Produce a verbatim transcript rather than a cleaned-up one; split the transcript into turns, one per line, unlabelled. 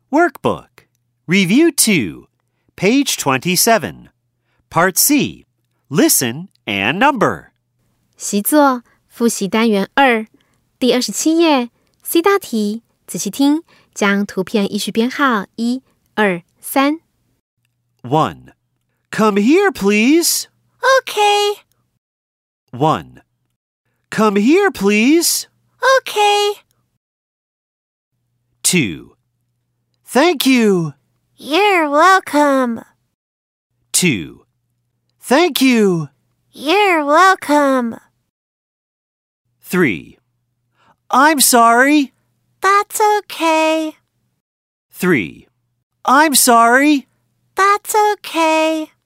Workbook. Review two. Page twenty-seven. Part C. Listen and number.
习作复习单元二第二十七页 C 大题，仔细听，将图片依序编号一、二、三。
one. Come here, please.
Okay.
one. Come here, please.
Okay.
two. Thank you.
You're welcome.
two. Thank you.
You're welcome.
three. I'm sorry.
That's okay.
three. I'm sorry.
That's okay.